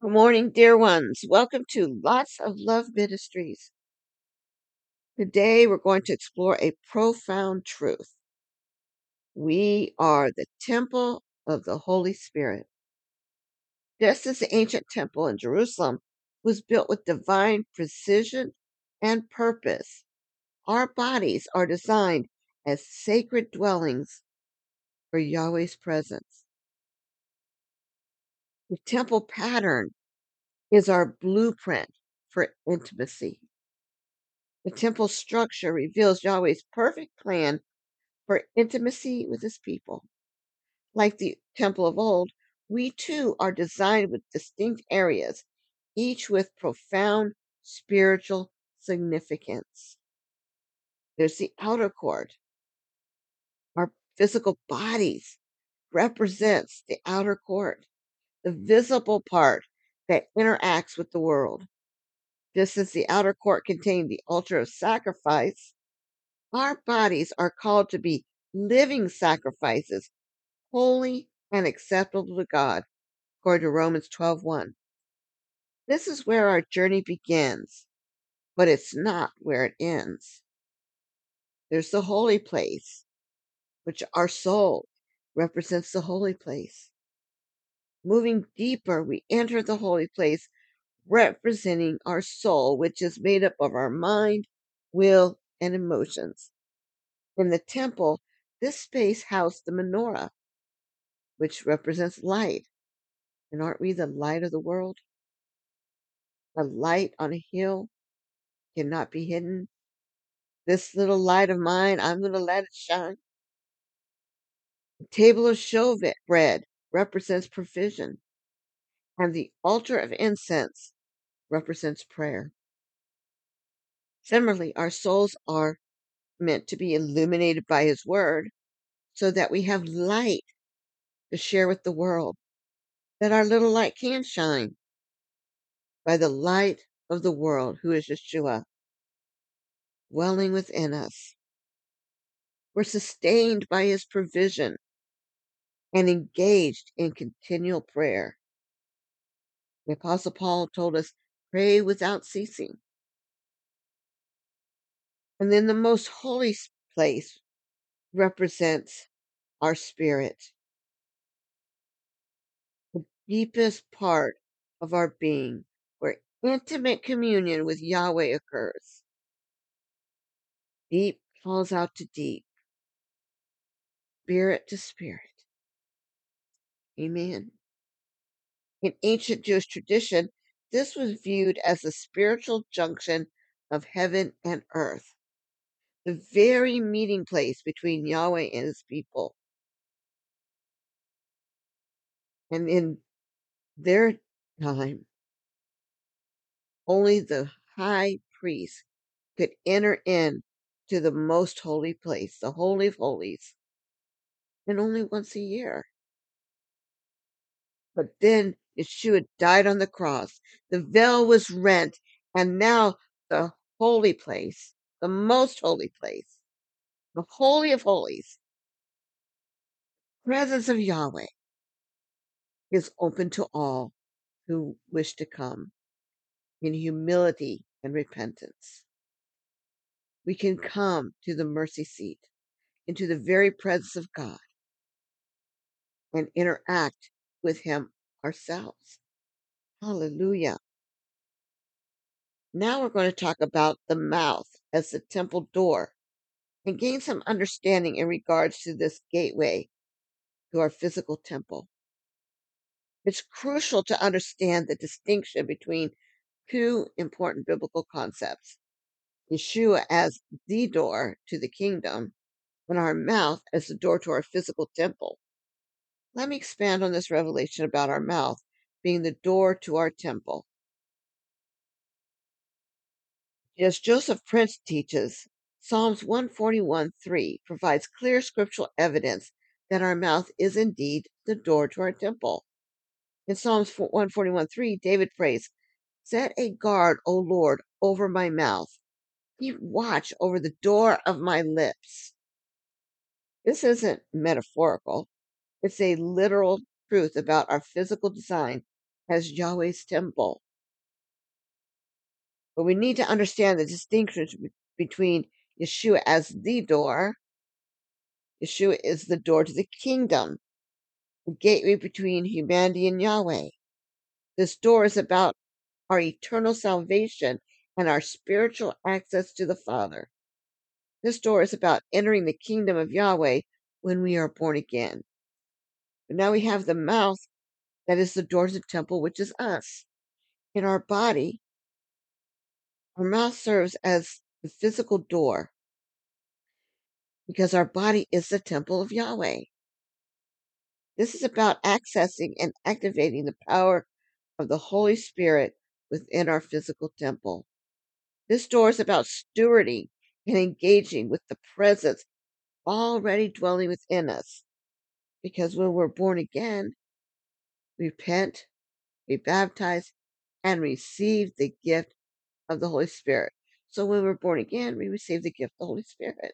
Good morning, dear ones. Welcome to Lots of Love Ministries. Today, we're going to explore a profound truth. We are the temple of the Holy Spirit. Just as the ancient temple in Jerusalem was built with divine precision and purpose, our bodies are designed as sacred dwellings for Yahweh's presence. The temple pattern is our blueprint for intimacy. The temple structure reveals Yahweh's perfect plan for intimacy with his people. Like the temple of old, we too are designed with distinct areas, each with profound spiritual significance. There's the outer court. Our physical bodies represents the outer court, the visible part that interacts with the world. Just as the outer court contained the altar of sacrifice, our bodies are called to be living sacrifices, holy and acceptable to God, according to Romans 12:1. This is where our journey begins, but it's not where it ends. There's the holy place, which our soul represents the holy place. Moving deeper, we enter the holy place, representing our soul, which is made up of our mind, will, and emotions. In the temple, this space housed the menorah, which represents light. And aren't we the light of the world? A light on a hill cannot be hidden. This little light of mine, I'm going to let it shine. The table of showbread represents provision, and the altar of incense represents prayer. Similarly, our souls are meant to be illuminated by His Word so that we have light to share with the world, that our little light can shine by the light of the world, who is Yeshua, dwelling within us. We're sustained by His provision and engaged in continual prayer. The Apostle Paul told us, pray without ceasing. And then the most holy place represents our spirit, the deepest part of our being, where intimate communion with Yahweh occurs. Deep calls out to deep, spirit to spirit. Amen. In ancient Jewish tradition, this was viewed as the spiritual junction of heaven and earth, the very meeting place between Yahweh and his people. And in their time, only the high priest could enter in to the most holy place, the Holy of Holies, and only once a year. But then Yeshua died on the cross. The veil was rent, and now the holy place, the most holy place, the Holy of Holies, presence of Yahweh, is open to all who wish to come in humility and repentance. We can come to the mercy seat, into the very presence of God, and interact with Him ourselves. Hallelujah. Now we're going to talk about the mouth as the temple door and gain some understanding in regards to this gateway to our physical temple. It's crucial to understand the distinction between two important biblical concepts: Yeshua as the door to the kingdom, and our mouth as the door to our physical temple. Let me expand on this revelation about our mouth being the door to our temple. As Joseph Prince teaches, Psalms 141:3 provides clear scriptural evidence that our mouth is indeed the door to our temple. In Psalms 141:3, David prays, set a guard, O Lord, over my mouth. Keep watch over the door of my lips. This isn't metaphorical. It's a literal truth about our physical design as Yahweh's temple. But we need to understand the distinction between Yeshua as the door. Yeshua is the door to the kingdom, the gateway between humanity and Yahweh. This door is about our eternal salvation and our spiritual access to the Father. This door is about entering the kingdom of Yahweh when we are born again. But now we have the mouth that is the door to the temple, which is us. In our body, our mouth serves as the physical door because our body is the temple of Yahweh. This is about accessing and activating the power of the Holy Spirit within our physical temple. This door is about stewarding and engaging with the presence already dwelling within us. Because when we're born again, we repent, be baptized, and receive the gift of the Holy Spirit. So when we're born again, we receive the gift of the Holy Spirit.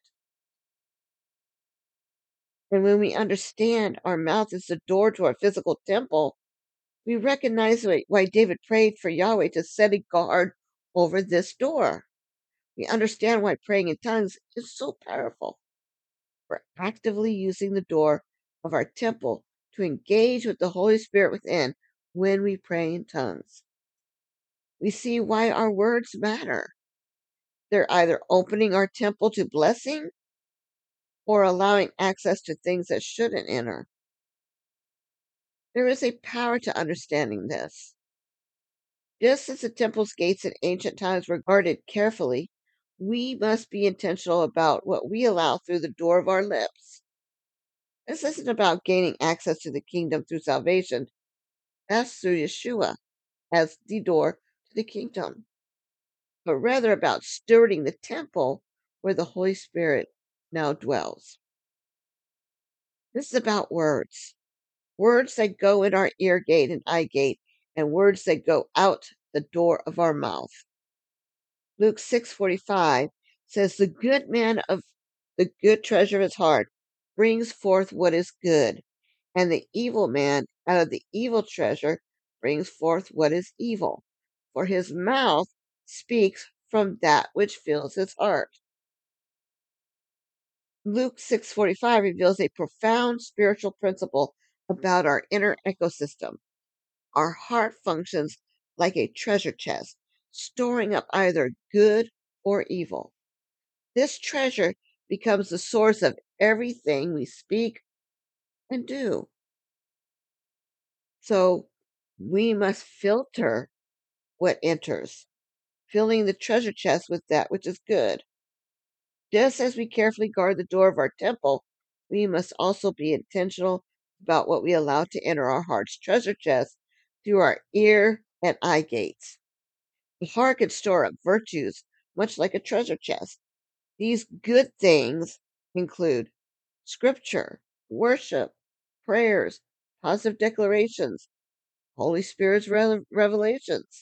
And when we understand our mouth is the door to our physical temple, we recognize why David prayed for Yahweh to set a guard over this door. We understand why praying in tongues is so powerful. We're actively using the door of our temple to engage with the Holy Spirit within when we pray in tongues. We see why our words matter. They're either opening our temple to blessing or allowing access to things that shouldn't enter. There is a power to understanding this. Just as the temple's gates in ancient times were guarded carefully, we must be intentional about what we allow through the door of our lips. This isn't about gaining access to the kingdom through salvation. That's through Yeshua as the door to the kingdom, but rather about stewarding the temple where the Holy Spirit now dwells. This is about words. Words that go in our ear gate and eye gate, and words that go out the door of our mouth. Luke 6:45 says, "The good man of the good treasure of his heart brings forth what is good, and the evil man out of the evil treasure brings forth what is evil. For his mouth speaks from that which fills his heart." Luke 6:45 reveals a profound spiritual principle about our inner ecosystem. Our heart functions like a treasure chest, storing up either good or evil. This treasure becomes the source of everything we speak and do. So we must filter what enters, filling the treasure chest with that which is good. Just as we carefully guard the door of our temple, we must also be intentional about what we allow to enter our heart's treasure chest through our ear and eye gates. The heart can store up virtues, much like a treasure chest. These good things include scripture, worship, prayers, positive declarations, Holy Spirit's revelations.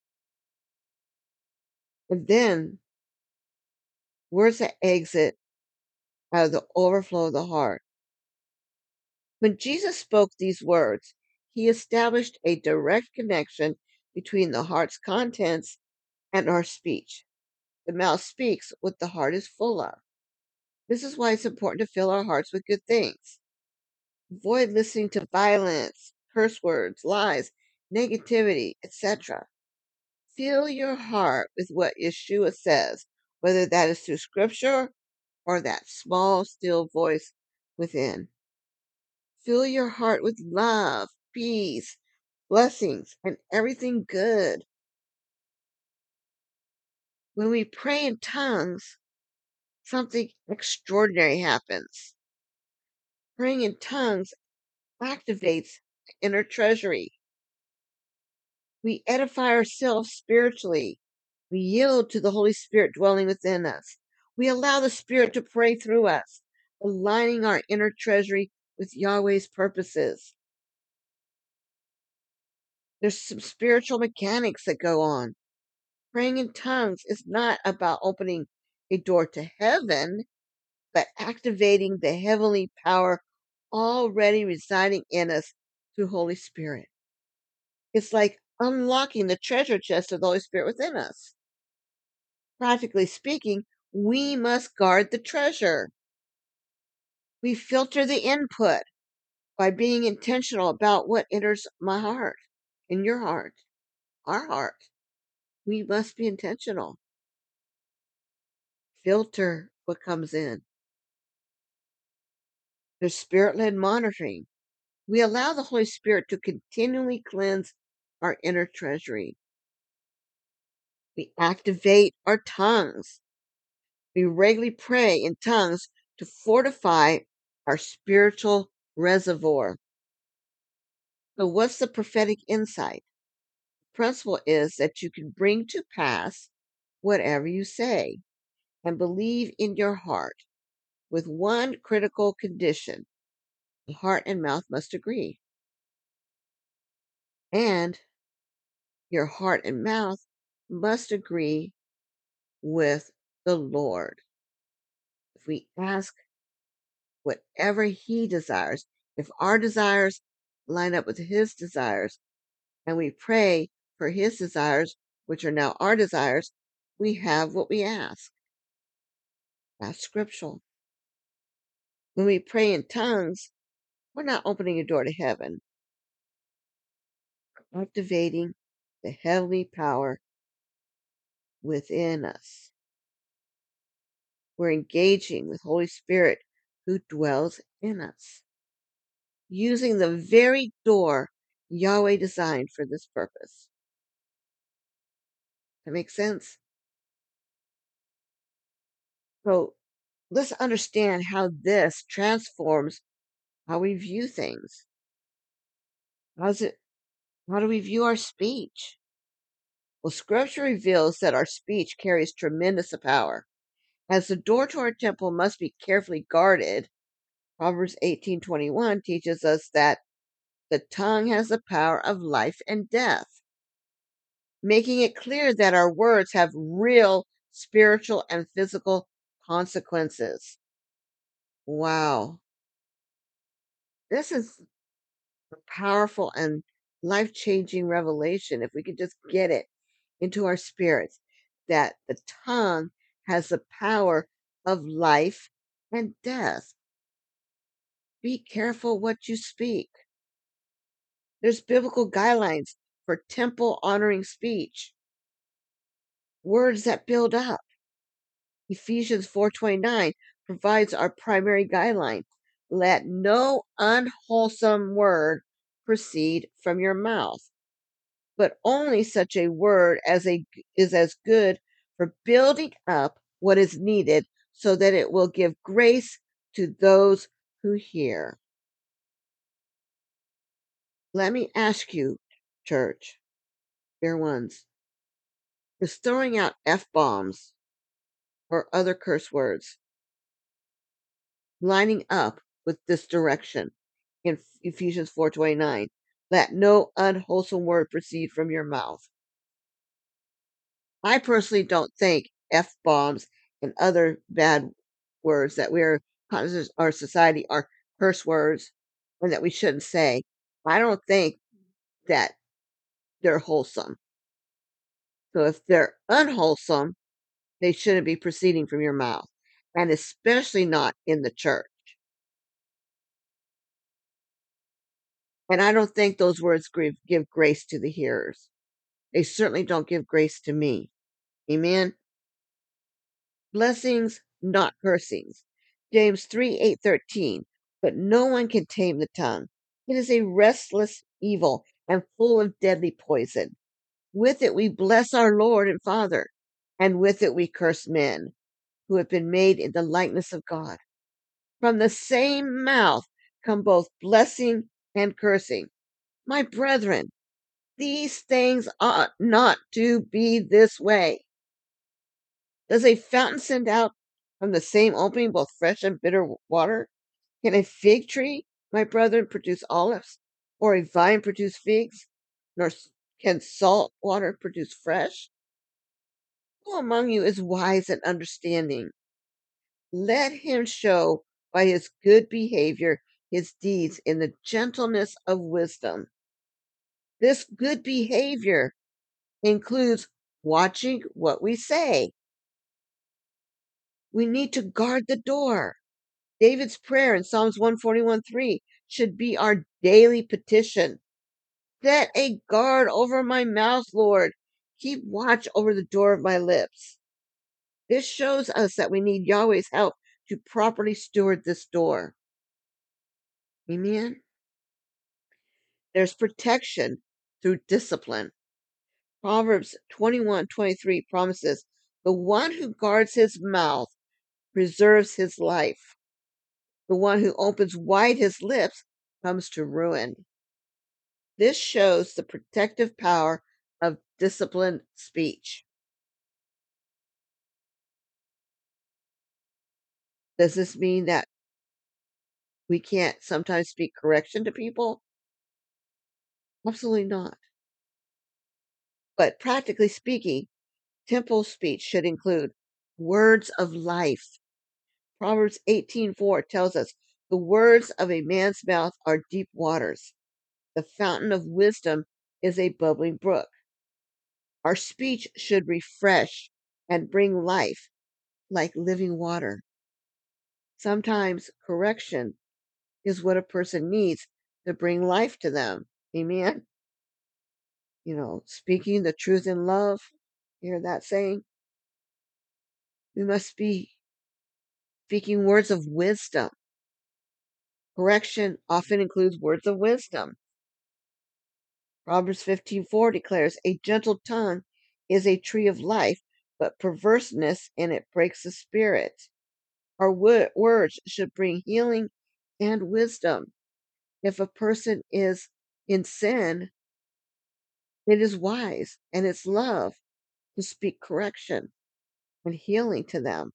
And then words that exit out of the overflow of the heart. When Jesus spoke these words, he established a direct connection between the heart's contents and our speech. The mouth speaks what the heart is full of. This is why it's important to fill our hearts with good things. Avoid listening to violence, curse words, lies, negativity, etc. Fill your heart with what Yeshua says, whether that is through scripture or that small, still voice within. Fill your heart with love, peace, blessings, and everything good. When we pray in tongues, something extraordinary happens. Praying in tongues activates the inner treasury. We edify ourselves spiritually. We yield to the Holy Spirit dwelling within us. We allow the Spirit to pray through us, aligning our inner treasury with Yahweh's purposes. There's some spiritual mechanics that go on. Praying in tongues is not about opening a door to heaven, but activating the heavenly power already residing in us through Holy Spirit. It's like unlocking the treasure chest of the Holy Spirit within us. Practically speaking, we must guard the treasure. We filter the input by being intentional about what enters my heart, in your heart, our heart. We must be intentional. Filter what comes in. There's spirit led monitoring. We allow the Holy Spirit to continually cleanse our inner treasury. We activate our tongues. We regularly pray in tongues to fortify our spiritual reservoir. So, what's the prophetic insight? The principle is that you can bring to pass whatever you say and believe in your heart with one critical condition: the heart and mouth must agree. And your heart and mouth must agree with the Lord. If we ask whatever He desires, if our desires line up with His desires, and we pray for His desires, which are now our desires, we have what we ask. That's scriptural. When we pray in tongues, we're not opening a door to heaven, we're activating the heavenly power within us. We're engaging with Holy Spirit who dwells in us, using the very door Yahweh designed for this purpose. That makes sense? So let's understand how this transforms how we view things. How's it how do we view our speech? Well, scripture reveals that our speech carries tremendous power. As the door to our temple must be carefully guarded, Proverbs 18:21 teaches us that the tongue has the power of life and death, making it clear that our words have real spiritual and physical consequences. Wow. This is a powerful and life changing revelation if we could just get it into our spirits that the tongue has the power of life and death. Be careful what you speak. There's biblical guidelines for temple honoring speech, words that build up. Ephesians 4:29 provides our primary guideline. Let no unwholesome word proceed from your mouth, but only such a word is as good for building up what is needed so that it will give grace to those who hear. Let me ask you, church, dear ones, is throwing out F bombs or other curse words lining up with this direction in Ephesians 4:29? Let no unwholesome word proceed from your mouth. I personally don't think F bombs and other bad words that our society are curse words and that we shouldn't say. I don't think that they're wholesome. So if they're unwholesome, they shouldn't be proceeding from your mouth, and especially not in the church. And I don't think those words give grace to the hearers. They certainly don't give grace to me. Amen. Blessings, not cursings. James 3:8-13. But no one can tame the tongue. It is a restless evil and full of deadly poison. With it we bless our Lord and Father, and with it we curse men who have been made in the likeness of God. From the same mouth come both blessing and cursing. My brethren, these things ought not to be this way. Does a fountain send out from the same opening both fresh and bitter water? Can a fig tree, my brethren, produce olives, or a vine produce figs? Nor can salt water produce fresh? Who among you is wise and understanding? Let him show by his good behavior his deeds in the gentleness of wisdom. This good behavior includes watching what we say. We need to guard the door. David's prayer in Psalms 141:3 should be our daily petition. Set a guard over my mouth, Lord. Keep watch over the door of my lips. This shows us that we need Yahweh's help to properly steward this door. Amen. There's protection through discipline. Proverbs 21:23 promises, the one who guards his mouth preserves his life. The one who opens wide his lips comes to ruin. This shows the protective power of disciplined speech. Does this mean that we can't sometimes speak correction to people? Absolutely not. But practically speaking, temple speech should include words of life. Proverbs 18:4 tells us, the words of a man's mouth are deep waters. The fountain of wisdom is a bubbling brook. Our speech should refresh and bring life like living water. Sometimes correction is what a person needs to bring life to them. Amen. Speaking the truth in love. You hear that saying? We must be speaking words of wisdom. Correction often includes words of wisdom. Proverbs 15:4 declares, a gentle tongue is a tree of life, but perverseness in it breaks the spirit. Our words should bring healing and wisdom. If a person is in sin, it is wise and it's love to speak correction and healing to them.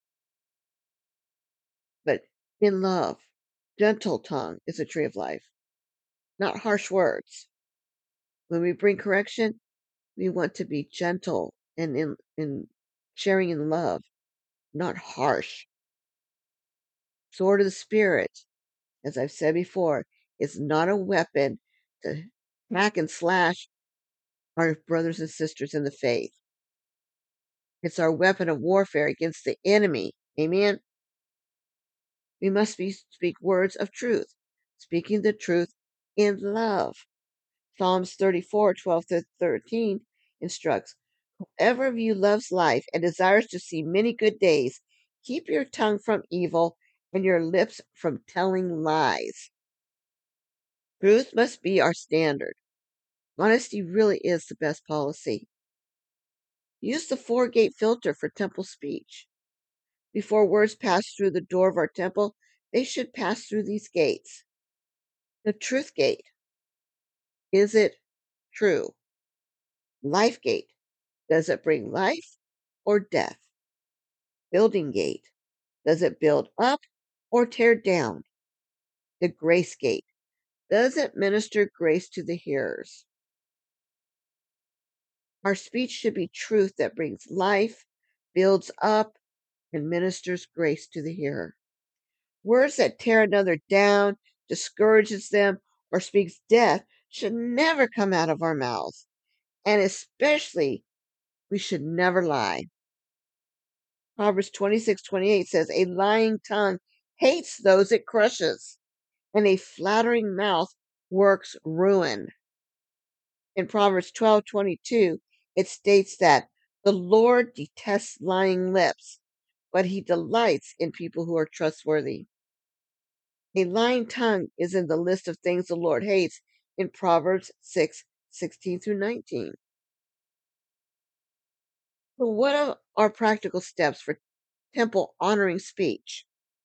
But in love, gentle tongue is a tree of life, not harsh words. When we bring correction, we want to be gentle and in sharing in love, not harsh. Sword of the Spirit, as I've said before, is not a weapon to hack and slash our brothers and sisters in the faith. It's our weapon of warfare against the enemy. Amen. We must speak words of truth, speaking the truth in love. Psalms 34:12-13 instructs, whoever of you loves life and desires to see many good days, keep your tongue from evil and your lips from telling lies. Truth must be our standard. Honesty really is the best policy. Use the four-gate filter for temple speech. Before words pass through the door of our temple, they should pass through these gates. The truth gate. Is it true? Life gate. Does it bring life or death? Building gate. Does it build up or tear down? The grace gate. Does it minister grace to the hearers? Our speech should be truth that brings life, builds up, and ministers grace to the hearer. Words that tear another down, discourages them, or speaks death should never come out of our mouths. And especially, we should never lie. Proverbs 26:28 says, a lying tongue hates those it crushes, and a flattering mouth works ruin. In Proverbs 12:22, it states that the Lord detests lying lips, but he delights in people who are trustworthy. A lying tongue is in the list of things the Lord hates in Proverbs 6:16-19. So, what are our practical steps for temple honoring speech?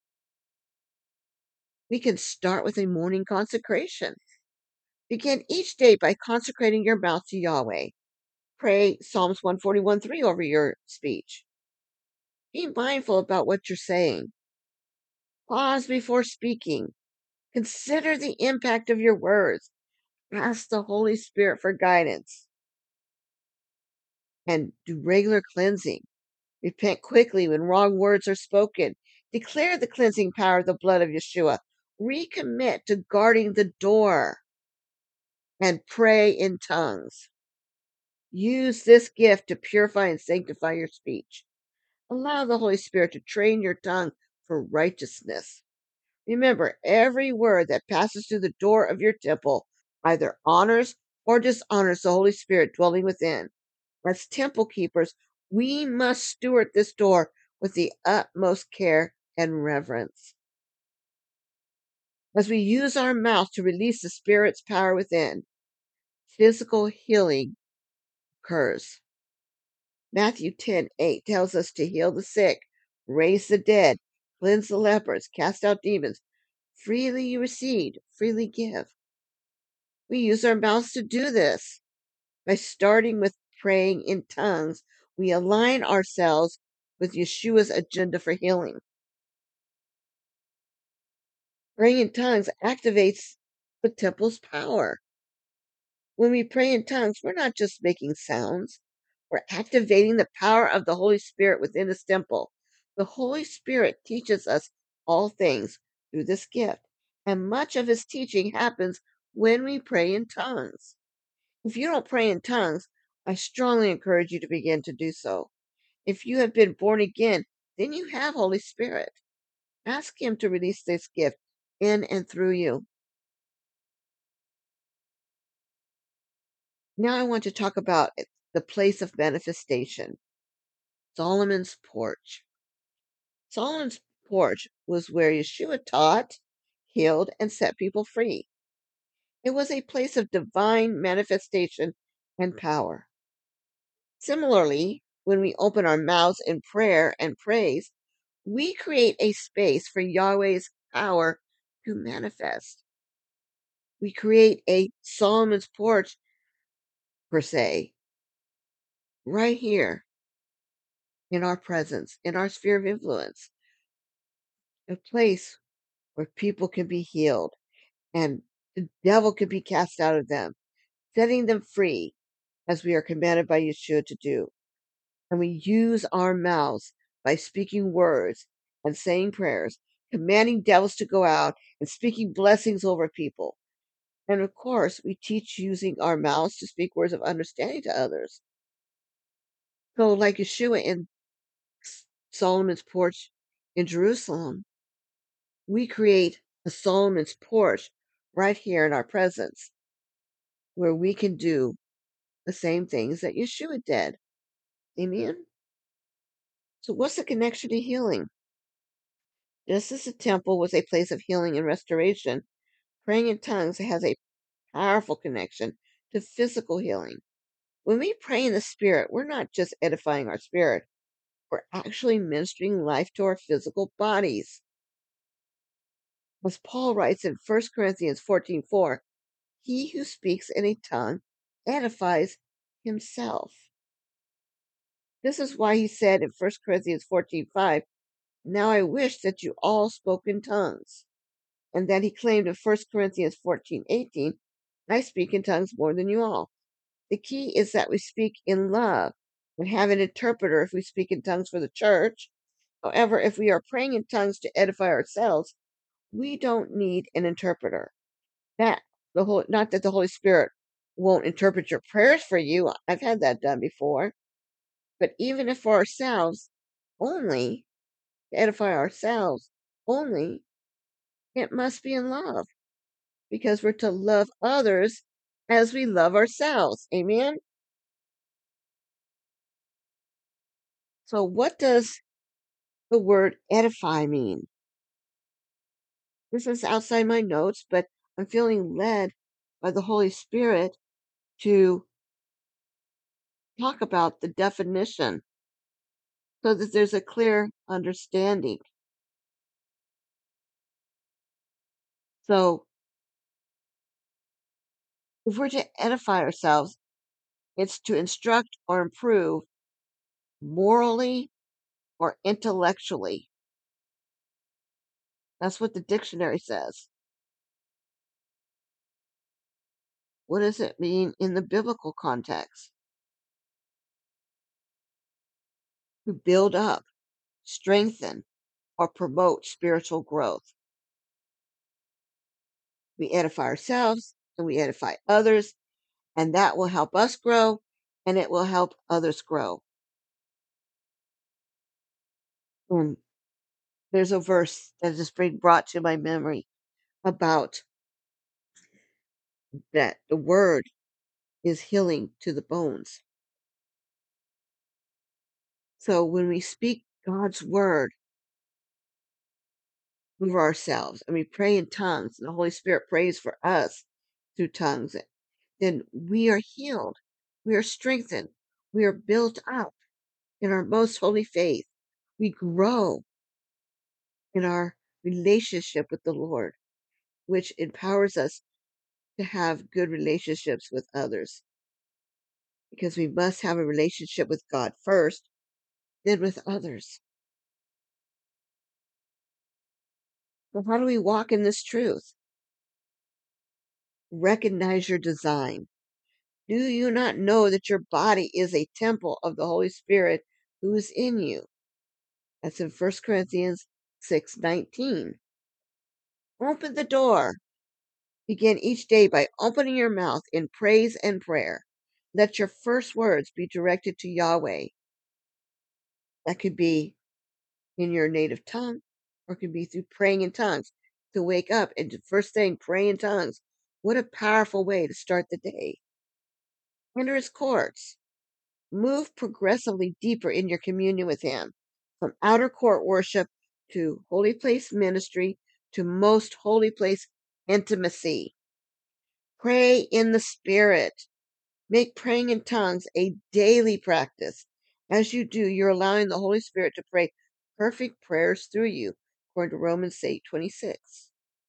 We can start with a morning consecration. Begin each day by consecrating your mouth to Yahweh. Pray Psalms 141:3 over your speech. Be mindful about what you're saying. Pause before speaking. Consider the impact of your words. Ask the Holy Spirit for guidance. And do regular cleansing. Repent quickly when wrong words are spoken. Declare the cleansing power of the blood of Yeshua. Recommit to guarding the door. and pray in tongues. Use this gift to purify and sanctify your speech. Allow the Holy Spirit to train your tongue for righteousness. Remember, every word that passes through the door of your temple either honors or dishonors the Holy Spirit dwelling within. As temple keepers, we must steward this door with the utmost care and reverence. As we use our mouth to release the Spirit's power within, physical healing occurs. Matthew 10:8 tells us to heal the sick, raise the dead, cleanse the lepers, cast out demons. Freely you receive, freely give. We use our mouths to do this. By starting with praying in tongues, we align ourselves with Yeshua's agenda for healing. Praying in tongues activates the temple's power. When we pray in tongues, we're not just making sounds, we're activating the power of the Holy Spirit within this temple. The Holy Spirit teaches us all things through this gift, and much of his teaching happens when we pray in tongues. If you don't pray in tongues, I strongly encourage you to begin to do so. If you have been born again, then you have Holy Spirit. Ask him to release this gift in and through you. Now I want to talk about the place of manifestation, Solomon's porch. Solomon's porch was where Yeshua taught, healed, and set people free. It was a place of divine manifestation and power. Similarly, when we open our mouths in prayer and praise, we create a space for Yahweh's power to manifest. We create a Solomon's porch, per se, right here in our presence, in our sphere of influence, a place where people can be healed and the devil can be cast out of them, setting them free as we are commanded by Yeshua to do. And we use our mouths by speaking words and saying prayers, commanding devils to go out and speaking blessings over people. And of course, we teach using our mouths to speak words of understanding to others. So, like Yeshua in Solomon's porch in Jerusalem, we create a Solomon's porch right here in our presence where we can do the same things that Yeshua did. Amen? So, what's the connection to healing? Just as the temple was a place of healing and restoration, praying in tongues has a powerful connection to physical healing. When we pray in the Spirit, we're not just edifying our spirit, we're actually ministering life to our physical bodies. As Paul writes in 1 Corinthians 14:4, he who speaks in a tongue edifies himself. This is why he said in 1 Corinthians 14:5, now I wish that you all spoke in tongues. And then he claimed in 1 Corinthians 14:18, I speak in tongues more than you all. The key is that we speak in love and have an interpreter if we speak in tongues for the church. However, if we are praying in tongues to edify ourselves, we don't need an interpreter. Not that the Holy Spirit won't interpret your prayers for you. I've had that done before. But even if for ourselves only, to edify ourselves only, it must be in love because we're to love others as we love ourselves. Amen? So, what does the word edify mean? This is outside my notes, but I'm feeling led by the Holy Spirit to talk about the definition so that there's a clear understanding. So, if we're to edify ourselves, it's to instruct or improve morally or intellectually. That's what the dictionary says. What does it mean in the biblical context? To build up, strengthen, or promote spiritual growth. We edify ourselves and we edify others, and that will help us grow, and it will help others grow. And there's a verse that just brought to my memory about that the word is healing to the bones. So when we speak God's word over ourselves and we pray in tongues and the Holy Spirit prays for us through tongues, then we are healed. We are strengthened. We are built up in our most holy faith. We grow in our relationship with the Lord, which empowers us to have good relationships with others. Because we must have a relationship with God first, then with others. So how do we walk in this truth? Recognize your design. Do you not know that your body is a temple of the Holy Spirit who is in you? That's in 1 Corinthians 6:19. Open the door. Begin each day by opening your mouth in praise and prayer. Let your first words be directed to Yahweh. That could be in your native tongue, or it could be through praying in tongues. To wake up and the first thing, pray in tongues. What a powerful way to start the day. Enter his courts. Move progressively deeper in your communion with him, from outer court worship to holy place ministry to most holy place intimacy. Pray in the Spirit. Make praying in tongues a daily practice. As you do, you're allowing the Holy Spirit to pray perfect prayers through you, according to Romans 8:26.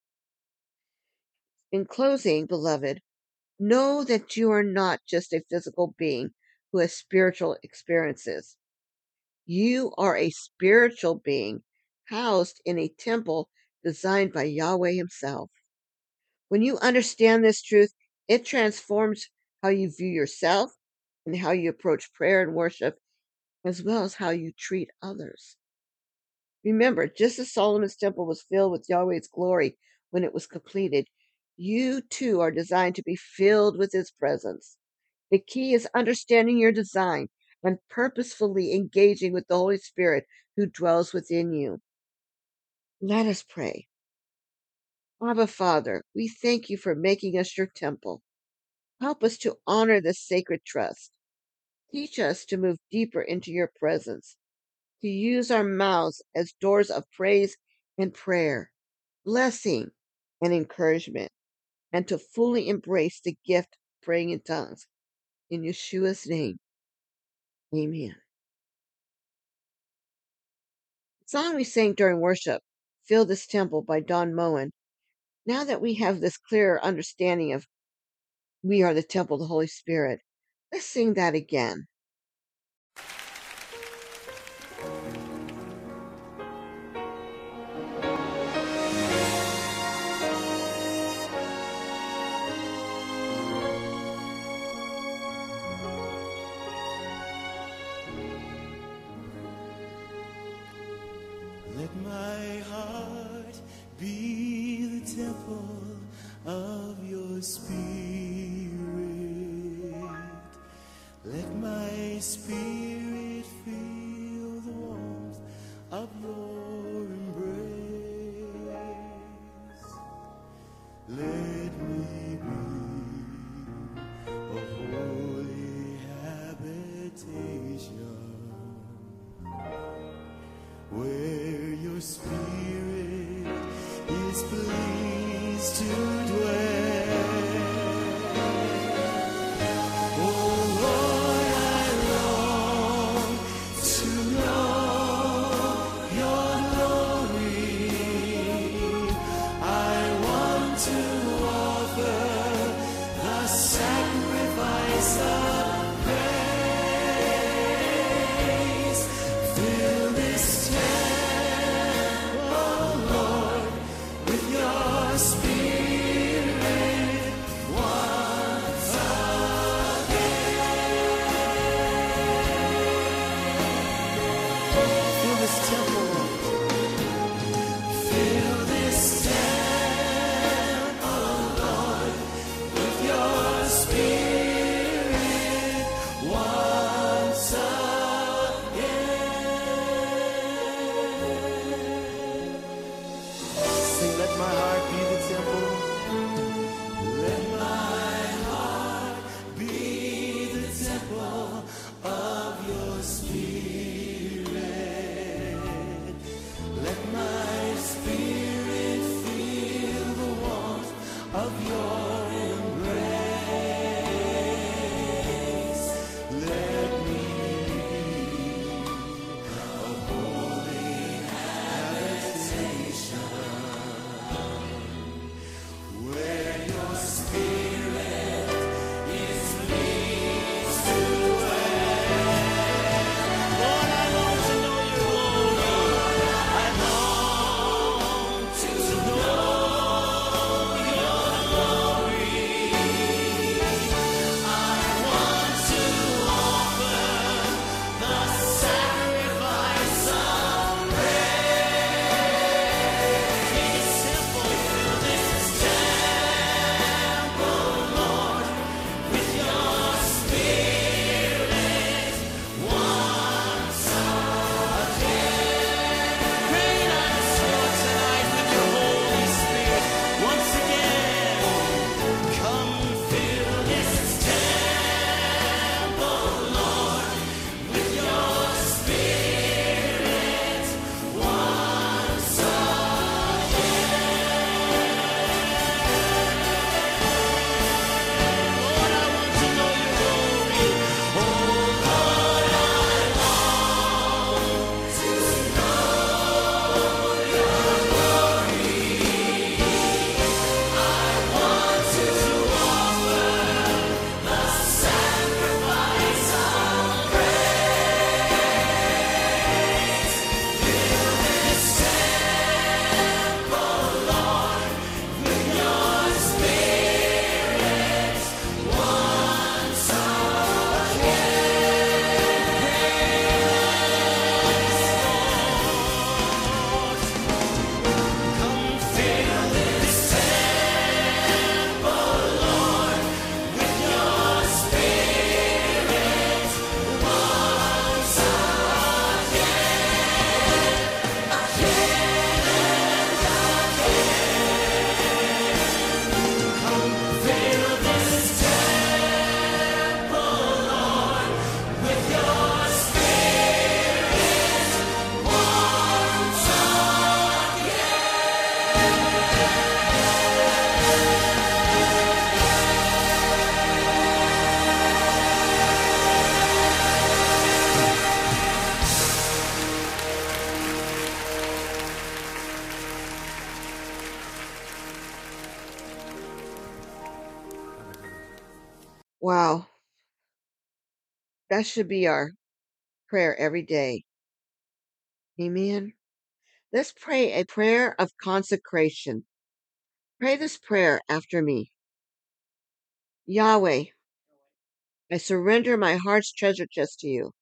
In closing, beloved, know that you are not just a physical being who has spiritual experiences. You are a spiritual being housed in a temple designed by Yahweh himself. When you understand this truth, it transforms how you view yourself and how you approach prayer and worship, as well as how you treat others. Remember, just as Solomon's temple was filled with Yahweh's glory when it was completed, you too are designed to be filled with his presence. The key is understanding your design and purposefully engaging with the Holy Spirit who dwells within you. Let us pray. Abba, Father, we thank you for making us your temple. Help us to honor this sacred trust. Teach us to move deeper into your presence, to use our mouths as doors of praise and prayer, blessing and encouragement, and to fully embrace the gift of praying in tongues. In Yeshua's name, amen. The song we sang during worship, Fill This Temple by Don Moen. Now that we have this clearer understanding of we are the temple of the Holy Spirit, let's sing that again. Let my heart be the temple of your spirit. Let my spirit feel the warmth of your embrace. Let me be a holy habitation where your spirit is pleased to dwell. Oh Lord, I long to know your glory. I want to offer the sacrifice of praise. Fill this temple, Lord, with your spirit. of your spirit. Let my spirit feel the warmth of your embrace. Let me a holy habitation where your spirit is pleased to dwell. Lord, I long to know your glory. I long to know your glory. I want to offer the sacrifice of praise. It's simple. This temple, Lord, with your spirit once again. Rain on us, Lord, tonight with your Holy Spirit. Once again, come fill this temple, Lord, with your spirit once Lord, I want to know your glory. Oh, Lord, I want to know your glory. I want to offer the sacrifice of praise. Fill this temple, Lord, with your spirit once Come fill this temple, Lord, with your spirit once Come fill this temple, Lord, with your spirit once Wow. That should be our prayer every day. Amen. Let's pray a prayer of consecration. Pray this prayer after me. Yahweh, I surrender my heart's treasure chest to you.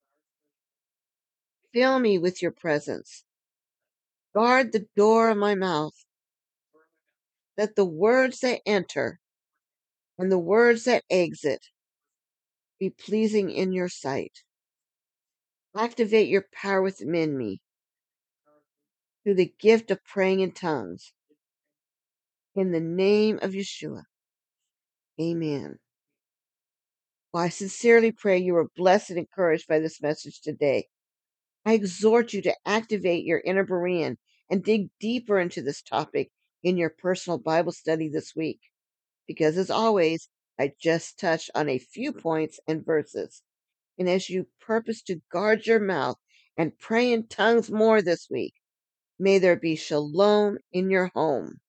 Fill me with your presence. Guard the door of my mouth. Let the words that enter and the words that exit be pleasing in your sight. Activate your power within me through the gift of praying in tongues. In the name of Yeshua. Amen. Well, I sincerely pray you are blessed and encouraged by this message today. I exhort you to activate your inner Berean and dig deeper into this topic in your personal Bible study this week. Because as always, I just touched on a few points and verses. And as you purpose to guard your mouth and pray in tongues more this week, may there be shalom in your home.